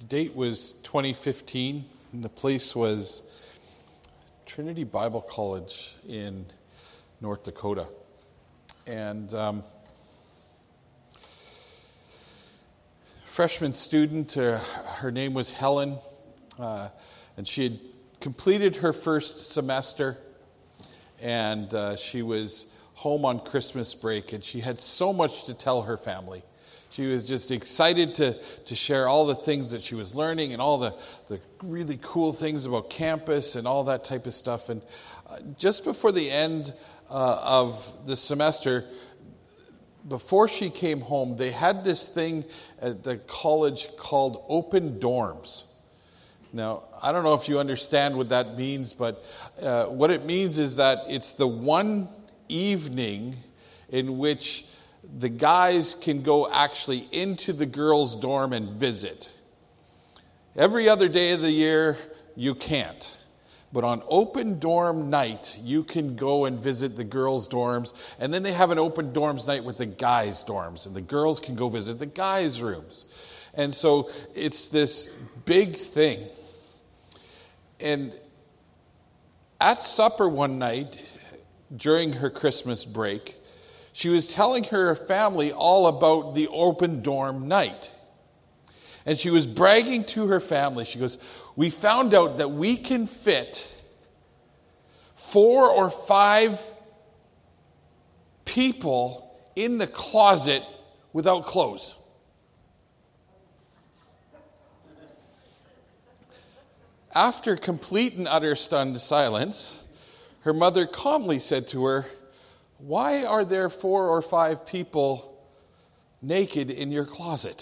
date was 2015, and the place was Trinity Bible College in North Dakota. And freshman student, her name was Helen, and she had completed her first semester, and she was home on Christmas break, and she had so much to tell her family. She was just excited to share all the things that she was learning and all the really cool things about campus and all that type of stuff. And just before the end of the semester, before she came home, they had this thing at the college called open dorms. Now, I don't know if you understand what that means, but what it means is that it's the one evening in which the guys can go actually into the girls' dorm and visit. Every other day of the year, you can't. But on open dorm night, you can go and visit the girls' dorms. And then they have an open dorms night with the guys' dorms. And the girls can go visit the guys' rooms. And so it's this big thing. And at supper one night, during her Christmas break, she was telling her family all about the open dorm night. And she was bragging to her family. She goes, "We found out that we can fit 4 or 5 people in the closet without clothes." After complete and utter stunned silence, her mother calmly said to her, "Why are there 4 or 5 people naked in your closet?"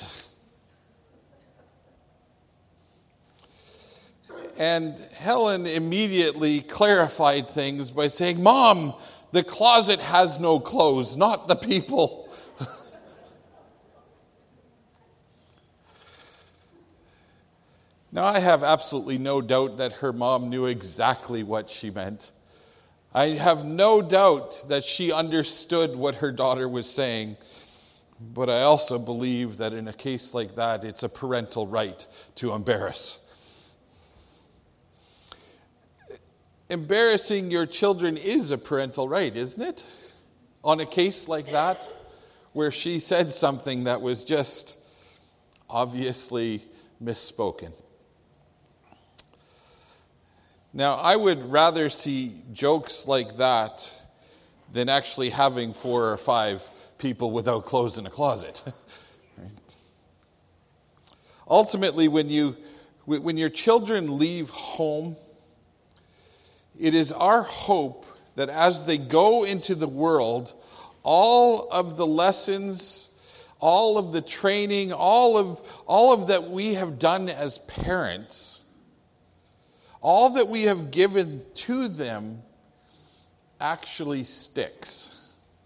And Helen immediately clarified things by saying, "Mom, the closet has no clothes, not the people." Now, I have absolutely no doubt that her mom knew exactly what she meant. I have no doubt that she understood what her daughter was saying, but I also believe that in a case like that, it's a parental right to embarrass. Embarrassing your children is a parental right, isn't it? On a case like that, where she said something that was just obviously misspoken. Now, I would rather see jokes like that than actually having 4 or 5 people without clothes in a closet. Ultimately, when your children leave home, it is our hope that as they go into the world, all of the lessons, all of the training, all of that we have done as parents, all that we have given to them actually sticks.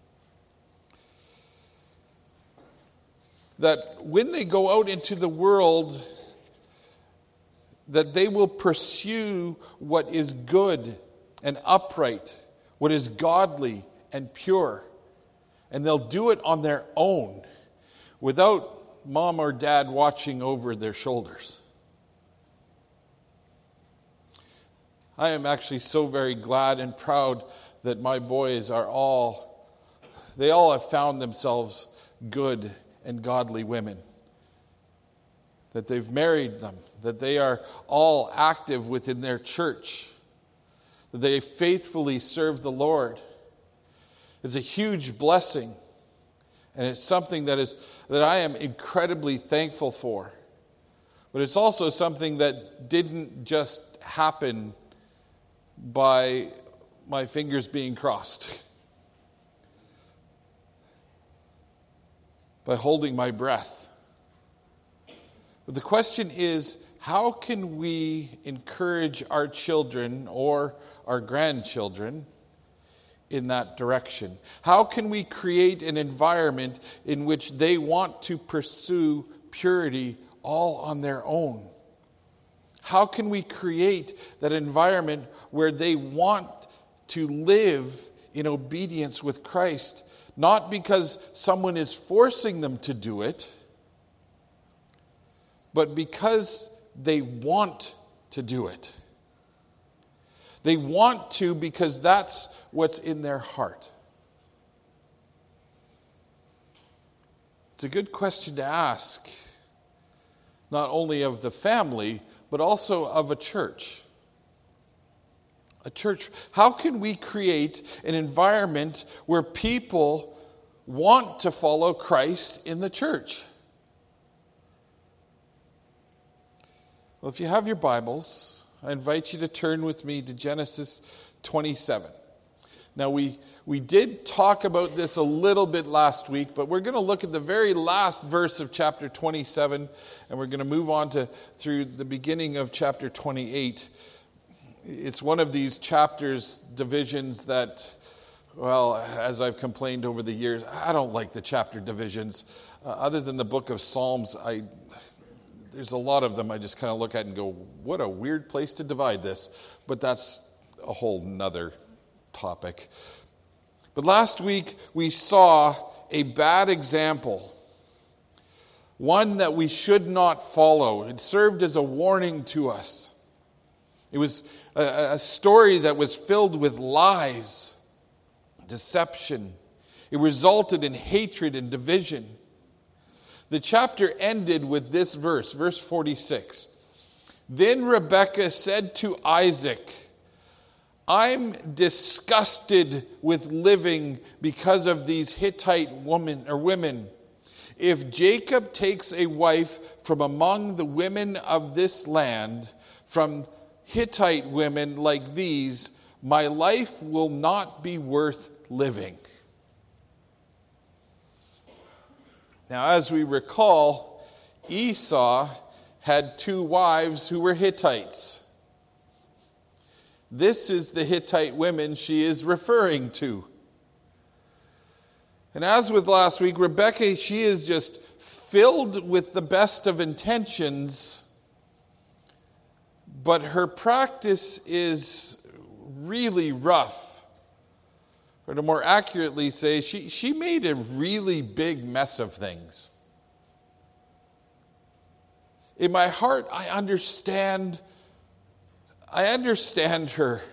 That when they go out into the world, that they will pursue what is good and upright, what is godly and pure. And they'll do it on their own, without mom or dad watching over their shoulders. I am actually so very glad and proud that my boys they all have found themselves good and godly women. That they've married them, that they are all active within their church, that they faithfully serve the Lord. It's a huge blessing, and it's something that I am incredibly thankful for. But it's also something that didn't just happen by my fingers being crossed, by holding my breath. But the question is, how can we encourage our children or our grandchildren in that direction? How can we create an environment in which they want to pursue purity all on their own? How can we create that environment where they want to live in obedience with Christ, not because someone is forcing them to do it, but because they want to do it. They want to because that's what's in their heart. It's a good question to ask, not only of the family, but also of a church. A church. How can we create an environment where people want to follow Christ in the church? Well, if you have your Bibles, I invite you to turn with me to Genesis 27. Now, we did talk about this a little bit last week, but we're going to look at the very last verse of chapter 27, and we're going to move on through the beginning of chapter 28. It's one of these chapters, divisions that, well, as I've complained over the years, I don't like the chapter divisions. Other than the book of Psalms, there's a lot of them I just kind of look at and go, what a weird place to divide this. But that's a whole nother topic. But last week we saw a bad example, one that we should not follow. It served as a warning to us. It was a story that was filled with lies, deception. It resulted in hatred and division. The chapter ended with this verse, verse 46. Then Rebekah said to Isaac, I'm disgusted with living because of these Hittite women. If Jacob takes a wife from among the women of this land, from Hittite women like these, my life will not be worth living. Now, as we recall, Esau had 2 wives who were Hittites. This is the Hittite women she is referring to. And as with last week, Rebekah, she is just filled with the best of intentions, but her practice is really rough. Or to more accurately say, she made a really big mess of things. In my heart, I understand her.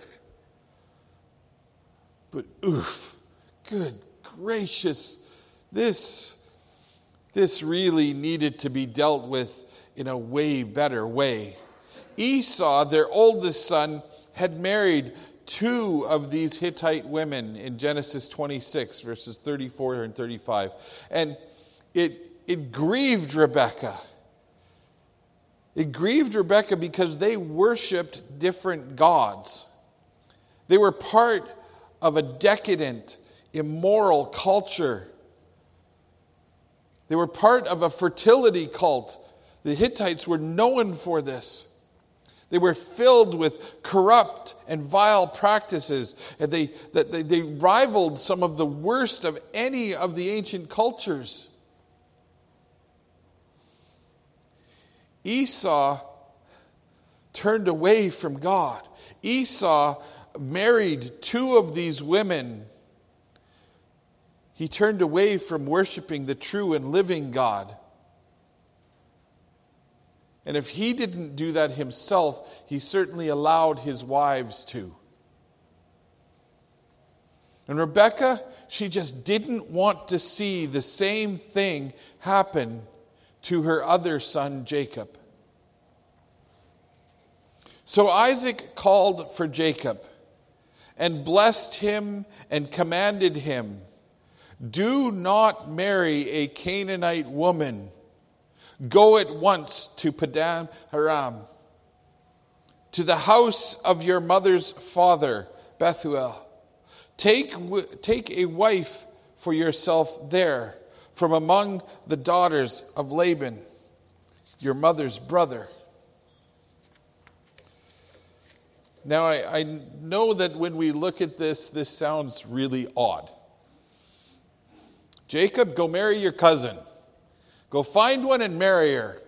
But oof, good gracious, this really needed to be dealt with in a way better way. Esau, their oldest son, had married 2 of these Hittite women in Genesis 26, verses 34 and 35. And it grieved Rebekah. It grieved Rebekah because they worshipped different gods. They were part of a decadent, immoral culture. They were part of a fertility cult. The Hittites were known for this. They were filled with corrupt and vile practices. And they rivaled some of the worst of any of the ancient cultures. Esau turned away from God. Esau married 2 of these women. He turned away from worshiping the true and living God. And if he didn't do that himself, he certainly allowed his wives to. And Rebekah, she just didn't want to see the same thing happen to her other son, Jacob. So Isaac called for Jacob and blessed him and commanded him, do not marry a Canaanite woman. Go at once to Padan Aram, to the house of your mother's father, Bethuel. Take a wife for yourself there from among the daughters of Laban, your mother's brother. Now, I know that when we look at this sounds really odd. Jacob, go marry your cousin. Go find one and marry her.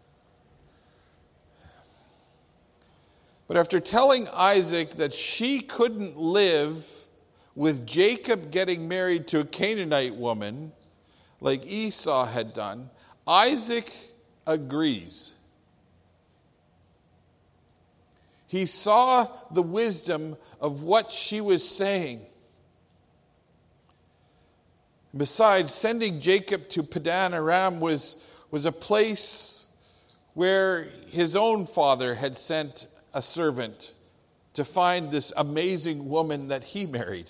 But after telling Isaac that she couldn't live with Jacob getting married to a Canaanite woman, like Esau had done, Isaac agrees. He saw the wisdom of what she was saying. Besides, sending Jacob to Padan Aram was a place where his own father had sent a servant to find this amazing woman that he married.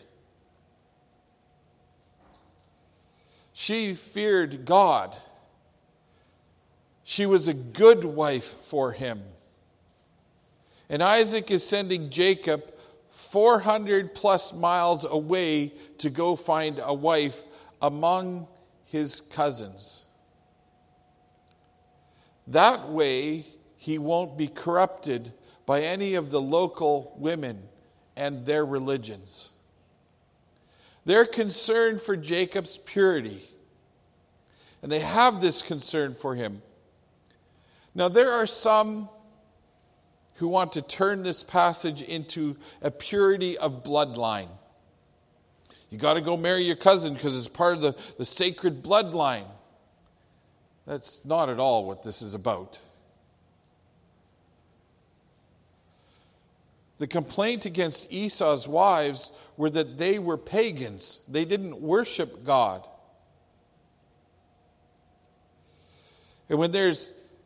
She feared God. She was a good wife for him. And Isaac is sending Jacob 400 plus miles away to go find a wife among his cousins. That way, he won't be corrupted by any of the local women and their religions. They're concerned for Jacob's purity, and they have this concern for him. Now, there are some who want to turn this passage into a purity of bloodline. You got to go marry your cousin because it's part of the sacred bloodline. That's not at all what this is about. The complaint against Esau's wives were that they were pagans. They didn't worship God. And when there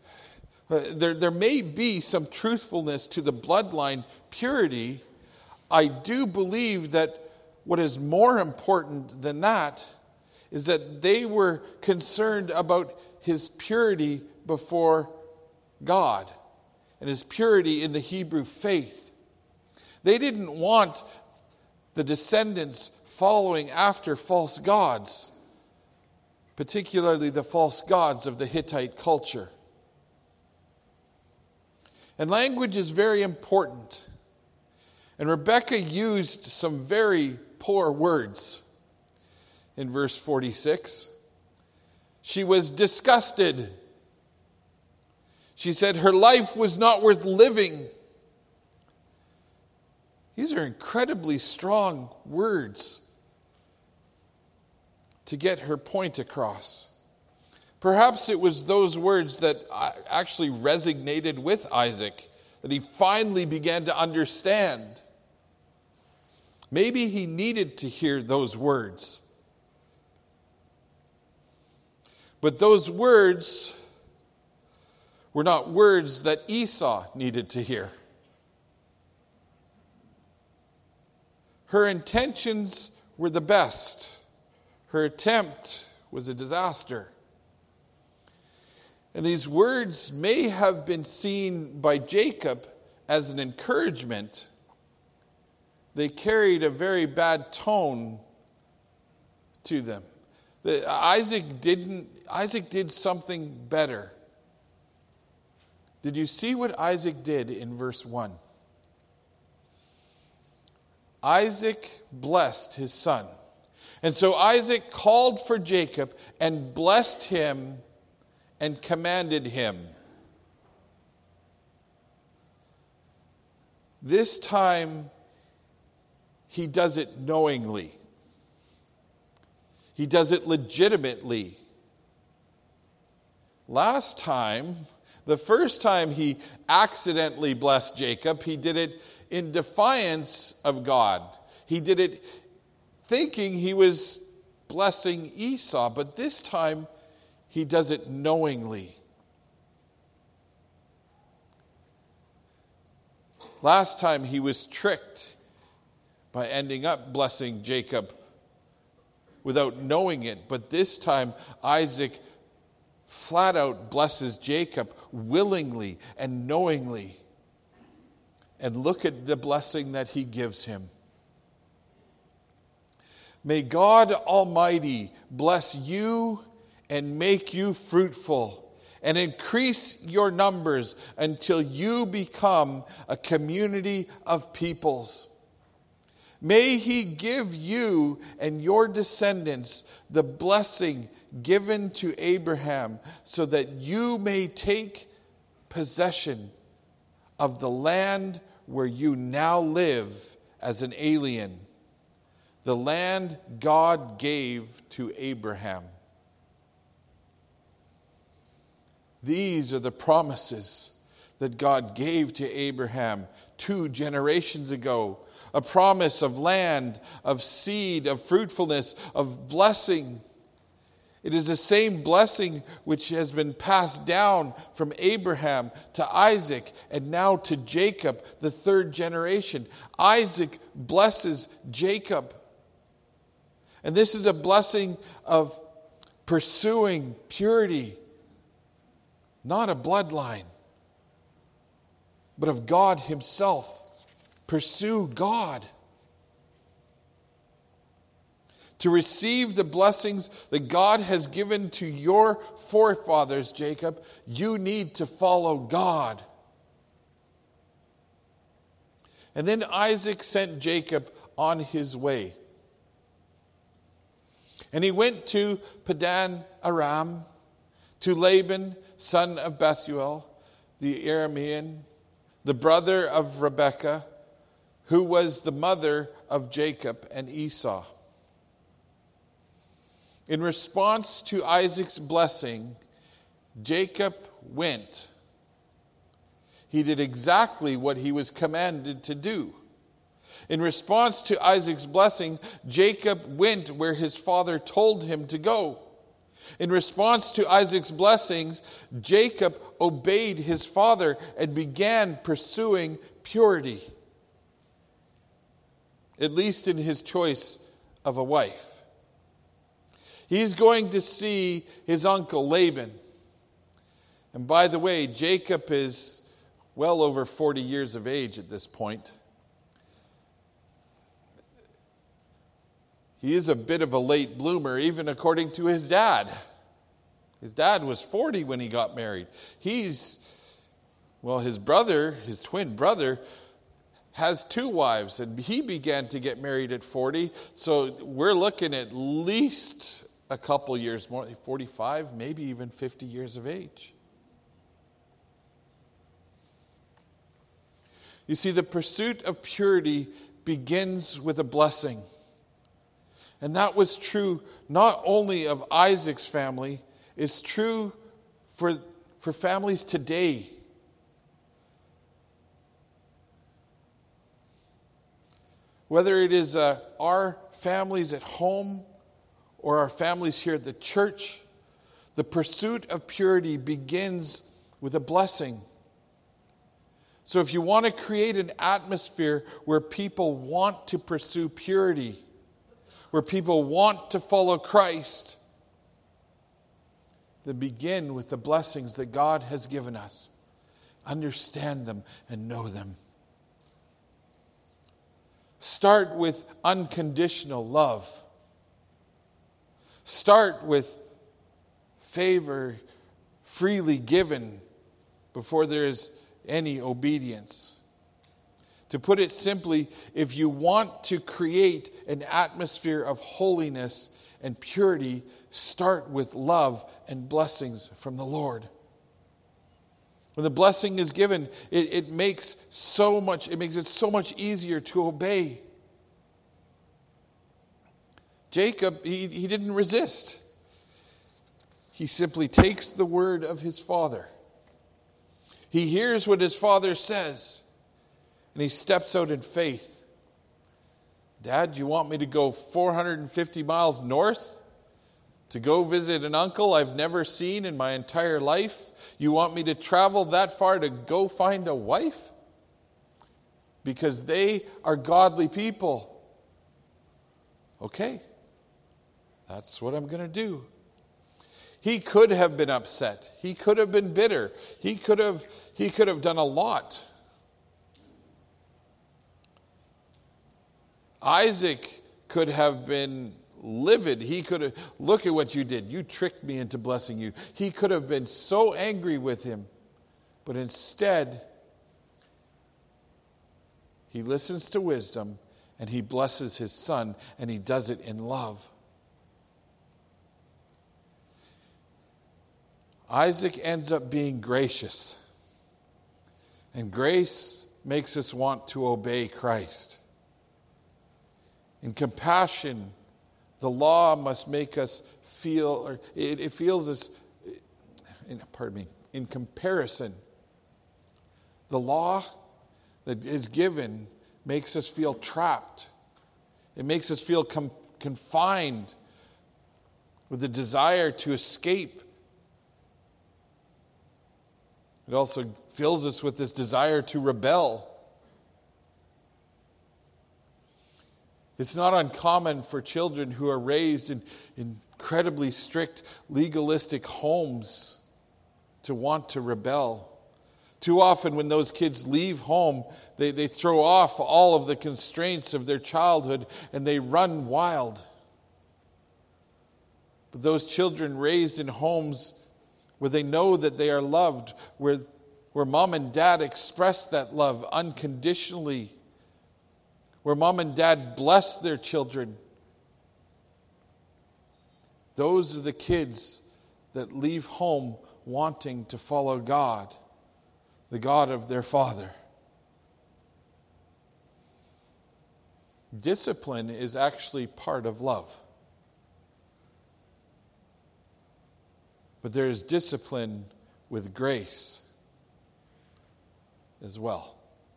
may be some truthfulness to the bloodline purity, I do believe that what is more important than that is that they were concerned about his purity before God and his purity in the Hebrew faith. They didn't want the descendants following after false gods, particularly the false gods of the Hittite culture. And language is very important. And Rebekah used some very poor words in verse 46. She was disgusted. She said her life was not worth living. These are incredibly strong words to get her point across. Perhaps it was those words that actually resonated with Isaac, that he finally began to understand. Maybe he needed to hear those words. But those words were not words that Esau needed to hear. Her intentions were the best. Her attempt was a disaster. And these words may have been seen by Jacob as an encouragement. They carried a very bad tone to them. Isaac did something better. Did you see what Isaac did in verse 1? Isaac blessed his son. And so Isaac called for Jacob and blessed him and commanded him. This time, he does it knowingly. He does it legitimately. Last time, the first time he accidentally blessed Jacob, he did it in defiance of God. He did it thinking he was blessing Esau, but this time he does it knowingly. Last time he was tricked by ending up blessing Jacob without knowing it, but this time Isaac flat out blesses Jacob willingly and knowingly. And look at the blessing that he gives him. May God Almighty bless you and make you fruitful and increase your numbers until you become a community of peoples. May he give you and your descendants the blessing given to Abraham so that you may take possession of the land where you now live as an alien, the land God gave to Abraham. These are the promises that God gave to Abraham 2 generations ago. A promise of land, of seed, of fruitfulness, of blessing. It is the same blessing which has been passed down from Abraham to Isaac and now to Jacob, the 3rd generation. Isaac blesses Jacob. And this is a blessing of pursuing purity, not a bloodline, but of God Himself. Pursue God. To receive the blessings that God has given to your forefathers, Jacob, you need to follow God. And then Isaac sent Jacob on his way. And he went to Padan Aram, to Laban, son of Bethuel, the Aramean, the brother of Rebekah, who was the mother of Jacob and Esau. In response to Isaac's blessing, Jacob went. He did exactly what he was commanded to do. In response to Isaac's blessing, Jacob went where his father told him to go. In response to Isaac's blessings, Jacob obeyed his father and began pursuing purity, at least in his choice of a wife. He's going to see his uncle Laban. And by the way, Jacob is well over 40 years of age at this point. He is a bit of a late bloomer, even according to his dad. His dad was 40 when he got married. His brother, his twin brother, has 2 wives, and he began to get married at 40. So we're looking at least a couple years more, 45, maybe even 50 years of age. You see, the pursuit of purity begins with a blessing. And that was true not only of Isaac's family, it's true for families today. Whether it is our families at home or our families here at the church, the pursuit of purity begins with a blessing. So if you want to create an atmosphere where people want to pursue purity, where people want to follow Christ, then begin with the blessings that God has given us. Understand them and know them. Start with unconditional love. Start with favor freely given before there is any obedience. To put it simply, if you want to create an atmosphere of holiness and purity, start with love and blessings from the Lord. When the blessing is given, it makes it so much easier to obey. Jacob, he didn't resist. He simply takes the word of his father. He hears what his father says, and he steps out in faith. Dad, you want me to go 450 miles north to go visit an uncle I've never seen in my entire life? You want me to travel that far to go find a wife? Because they are godly people. Okay, that's what I'm going to do. He could have been upset. He could have been bitter. He could have done a lot. Isaac could have been livid. He could have, look at what you did. You tricked me into blessing you. He could have been so angry with him. But instead, he listens to wisdom and he blesses his son, and he does it in love. Isaac ends up being gracious. And grace makes us want to obey Christ. In compassion, the law must make us feel, or it feels as, in comparison, The law that is given makes us feel trapped. It makes us feel confined with the desire to escape. It also fills us with this desire to rebel. It's not uncommon for children who are raised in incredibly strict, legalistic homes to want to rebel. Too often when those kids leave home, they throw off all of the constraints of their childhood and they run wild. But those children raised in homes where they know that they are loved, where mom and dad express that love unconditionally, where mom and dad bless their children, those are the kids that leave home wanting to follow God, the God of their father. Discipline is actually part of love. But there is discipline with grace as well.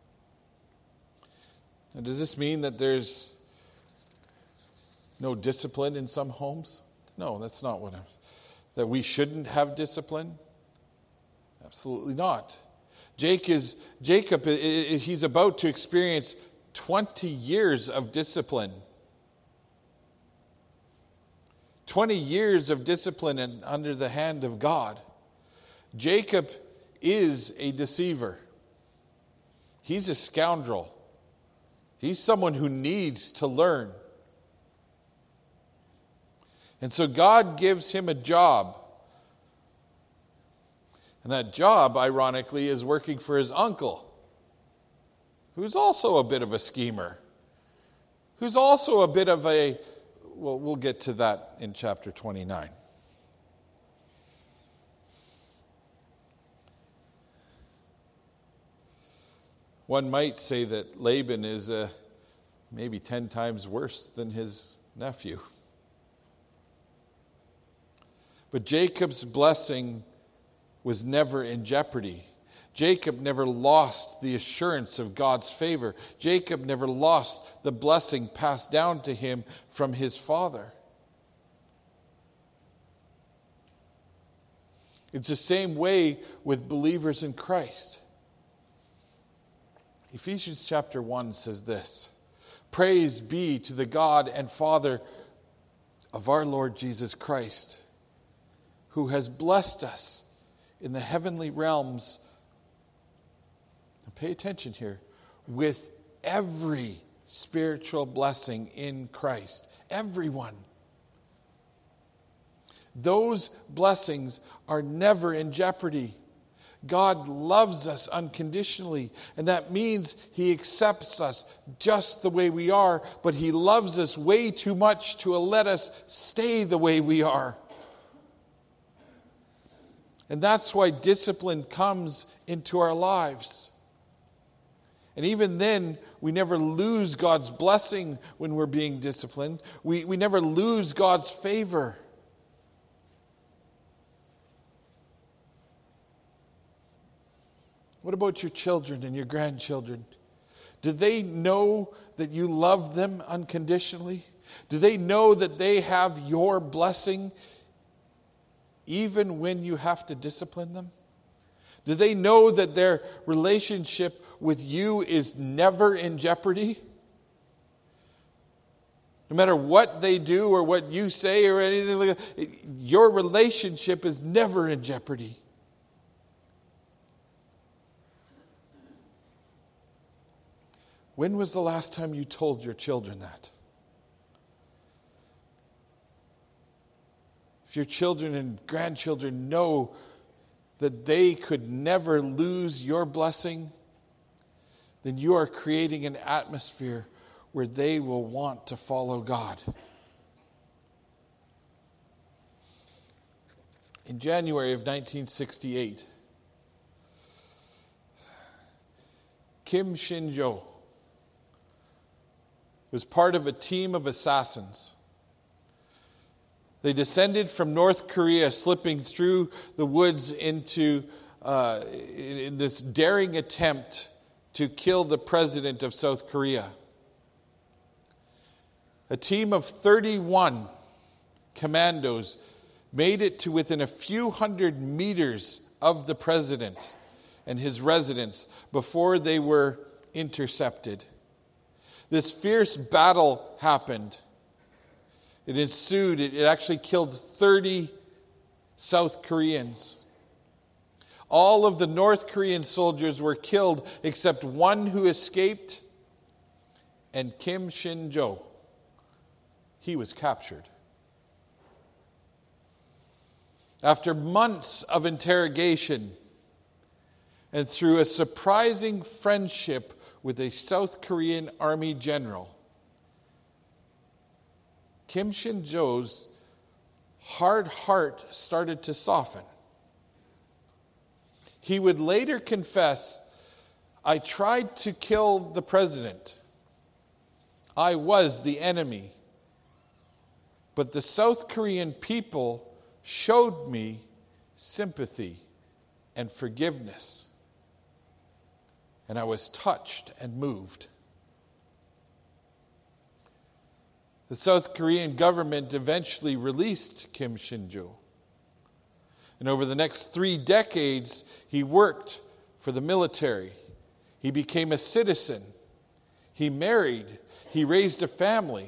Now, does this mean that there's no discipline in some homes? No, that's not what that we shouldn't have discipline? Absolutely not. Jacob, he's about to experience 20 years of discipline. 20 years of discipline and under the hand of God. Jacob is a deceiver. He's a scoundrel. He's someone who needs to learn. And so God gives him a job. And that job, ironically, is working for his uncle, who's also a bit of a schemer, who's also a bit of a... Well, we'll get to that in chapter 29. One might say that Laban is maybe 10 times worse than his nephew. But Jacob's blessing was never in jeopardy. Jacob never lost the assurance of God's favor. Jacob never lost the blessing passed down to him from his father. It's the same way with believers in Christ. Ephesians chapter 1 says this: "Praise be to the God and Father of our Lord Jesus Christ, who has blessed us in the heavenly realms," pay attention here, "with every spiritual blessing in Christ." Everyone. Those blessings are never in jeopardy. God loves us unconditionally, and that means He accepts us just the way we are, but He loves us way too much to let us stay the way we are. And that's why discipline comes into our lives. And even then, we never lose God's blessing when we're being disciplined. We never lose God's favor. What about your children and your grandchildren? Do they know that you love them unconditionally? Do they know that they have your blessing even when you have to discipline them? Do they know that their relationship with you is never in jeopardy? No matter what they do or what you say or anything like that, your relationship is never in jeopardy. When was the last time you told your children that? If your children and grandchildren know that they could never lose your blessing, then you are creating an atmosphere where they will want to follow God. In January of 1968, Kim Shin-jo was part of a team of assassins. They descended from North Korea, slipping through the woods into in this daring attempt to kill the president of South Korea. A team of 31 commandos made it to within a few hundred meters of the president and his residence before they were intercepted. This fierce battle happened. It ensued. It actually killed 30 South Koreans. All of the North Korean soldiers were killed except one who escaped, and Kim Shin-jo. He was captured. After months of interrogation and through a surprising friendship with a South Korean army general, Kim Shin-jo's hard heart started to soften. He would later confess, "I tried to kill the president. I was the enemy. But the South Korean people showed me sympathy and forgiveness. And I was touched and moved." The South Korean government eventually released Kim Shin-jo. And over the next 3 decades, he worked for the military. He became a citizen. He married. He raised a family.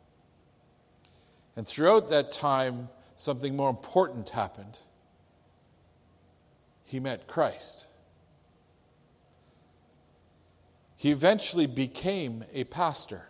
And throughout that time, something more important happened. He met Christ. He eventually became a pastor.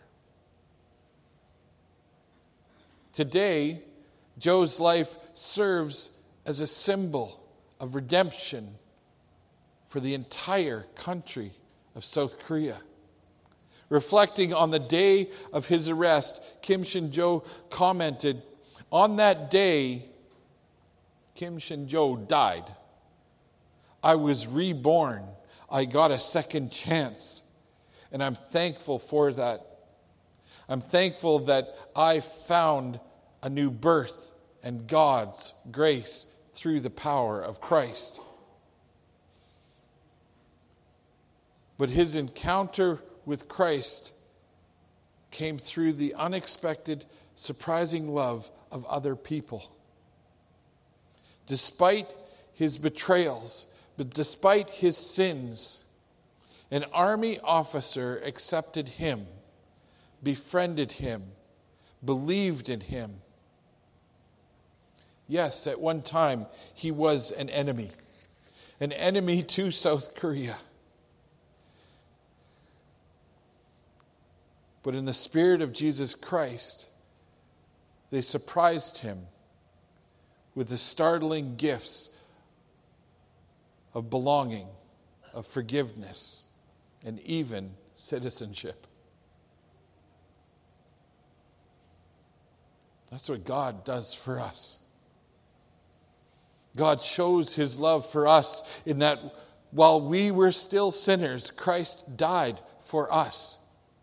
Today, Joe's life serves as a symbol of redemption for the entire country of South Korea. Reflecting on the day of his arrest, Kim Shin-jo commented, "On that day, Kim Shin-jo died. I was reborn. I got a second chance. And I'm thankful for that. I'm thankful that I found a new birth and God's grace through the power of Christ." But his encounter with Christ came through the unexpected, surprising love of other people. Despite his betrayals, but despite his sins, an army officer accepted him, befriended him, believed in him. Yes, at one time he was an enemy to South Korea. But in the Spirit of Jesus Christ, they surprised him with the startling gifts of belonging, of forgiveness, and even citizenship. That's what God does for us. God shows his love for us in that while we were still sinners, Christ died for us.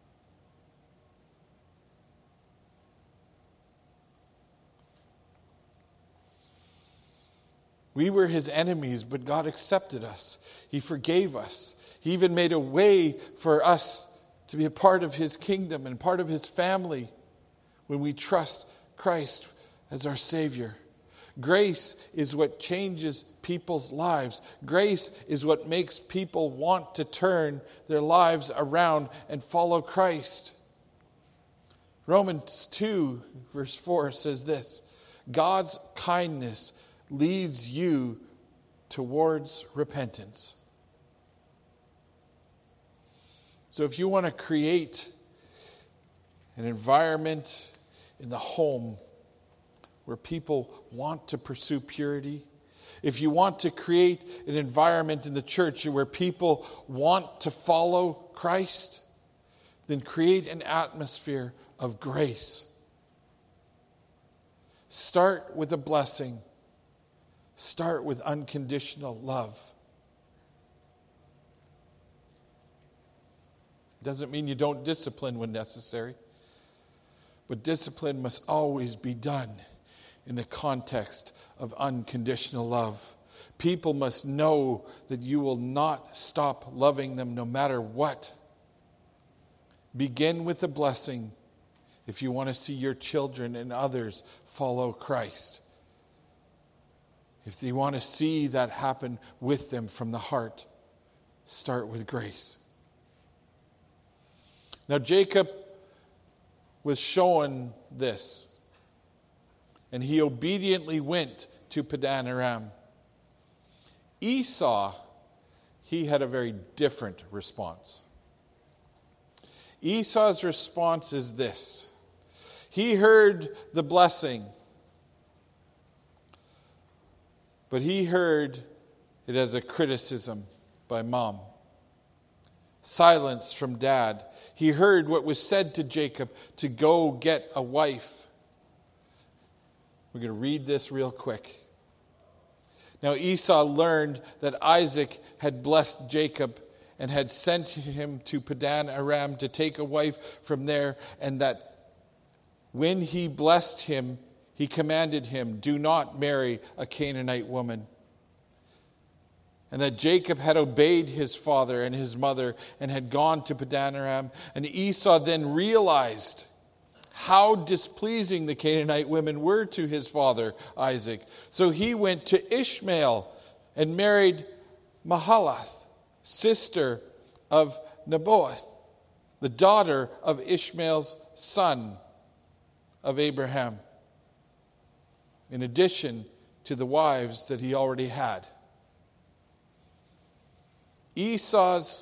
We were his enemies, but God accepted us. He forgave us. He even made a way for us to be a part of his kingdom and part of his family when we trust Christ as our Savior. Grace is what changes people's lives. Grace is what makes people want to turn their lives around and follow Christ. Romans 2, verse 4 says this: God's kindness leads you towards repentance. So if you want to create an environment in the home where people want to pursue purity, if you want to create an environment in the church where people want to follow Christ, then create an atmosphere of grace. Start with a blessing. Start with unconditional love. Doesn't mean you don't discipline when necessary, but discipline must always be done in the context of unconditional love. People must know that you will not stop loving them no matter what. Begin with the blessing if you want to see your children and others follow Christ. If you want to see that happen with them from the heart, start with grace. Now Jacob was shown this, and he obediently went to Padan Aram. Esau, he had a very different response. Esau's response is this. He heard the blessing, but he heard it as a criticism by mom. Silence from dad. He heard what was said to Jacob to go get a wife. We're going to read this real quick. Now Esau learned that Isaac had blessed Jacob and had sent him to Padan Aram to take a wife from there, and that when he blessed him, he commanded him, do not marry a Canaanite woman. And that Jacob had obeyed his father and his mother and had gone to Padan Aram. And Esau then realized how displeasing the Canaanite women were to his father Isaac. So he went to Ishmael and married Mahalath, sister of Nebaioth, the daughter of Ishmael's son of Abraham, in addition to the wives that he already had. Esau's,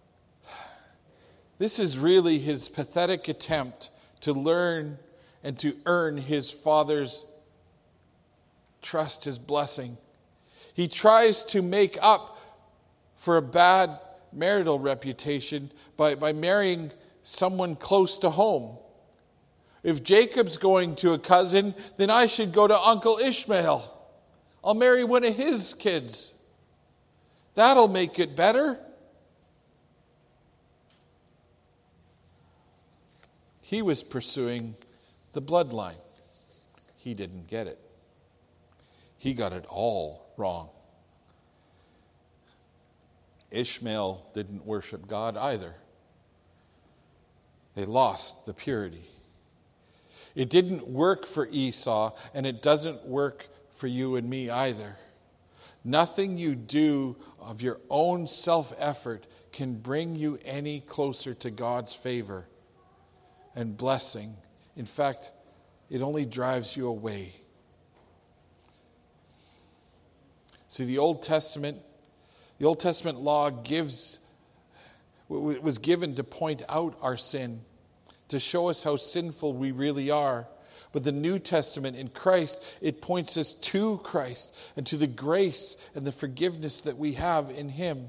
this is really his pathetic attempt to learn and to earn his father's trust, his blessing. He tries to make up for a bad marital reputation by marrying someone close to home. If Jacob's going to a cousin, then I should go to Uncle Ishmael. I'll marry one of his kids. That'll make it better. He was pursuing the bloodline. He didn't get it. He got it all wrong. Ishmael didn't worship God either. They lost the purity. It didn't work for Esau, and it doesn't work for you and me either. Nothing you do of your own self-effort can bring you any closer to God's favor and blessing. In fact, it only drives you away. See, the Old Testament law was given to point out our sin, to show us how sinful we really are. But the New Testament in Christ, it points us to Christ and to the grace and the forgiveness that we have in Him.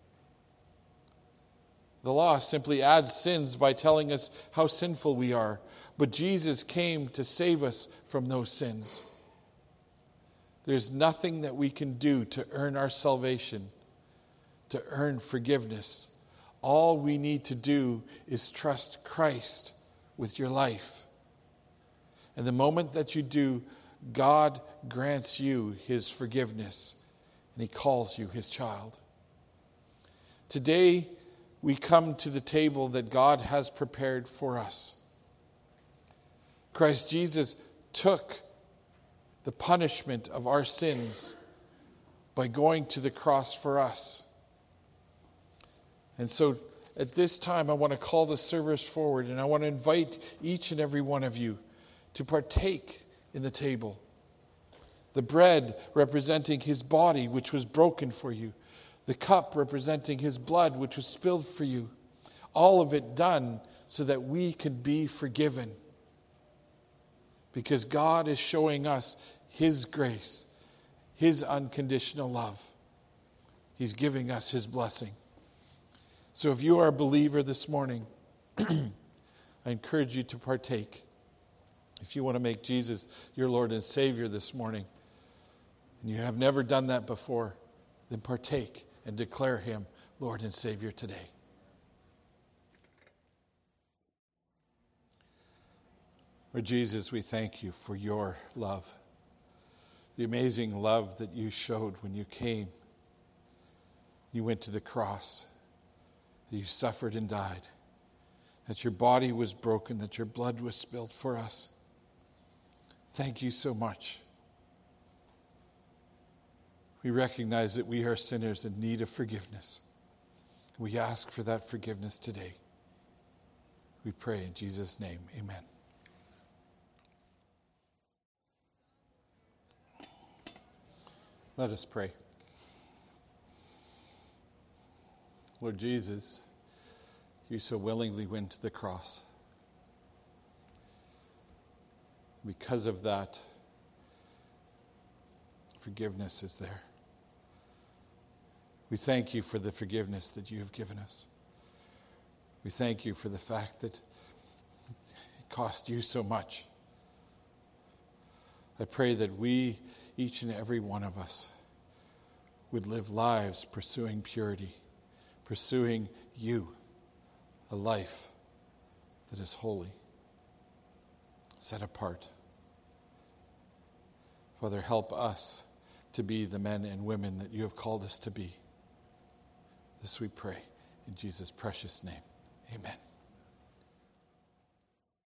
The law simply adds sins by telling us how sinful we are. But Jesus came to save us from those sins. There's nothing that we can do to earn our salvation, to earn forgiveness. All we need to do is trust Christ with your life. And the moment that you do, God grants you His forgiveness, and He calls you His child. Today, we come to the table that God has prepared for us. Christ Jesus took the punishment of our sins by going to the cross for us. And so at this time, I want to call the servers forward, and I want to invite each and every one of you to partake in the table. The bread representing His body, which was broken for you. The cup representing His blood, which was spilled for you. All of it done so that we can be forgiven. Because God is showing us His grace, His unconditional love. He's giving us His blessing. So if you are a believer this morning, I encourage you to partake. If you want to make Jesus your Lord and Savior this morning, and you have never done that before, then partake and declare Him Lord and Savior today. Lord Jesus, we thank You for Your love. the amazing love that you showed when you came. You went to the cross, that you suffered and died, that your body was broken, that your blood was spilled for us. Thank you so much. We recognize that we are sinners in need of forgiveness. We ask for that forgiveness today. We pray in Jesus' name, amen. Let us pray. Lord Jesus, you so willingly went to the cross. Because of that, forgiveness is there. We thank you for the forgiveness that you have given us. We thank you for the fact that it cost you so much. I pray that we, each and every one of us, would live lives pursuing purity, pursuing you, a life that is holy, set apart. Father, help us to be the men and women that you have called us to be. This we pray in Jesus' precious name. Amen.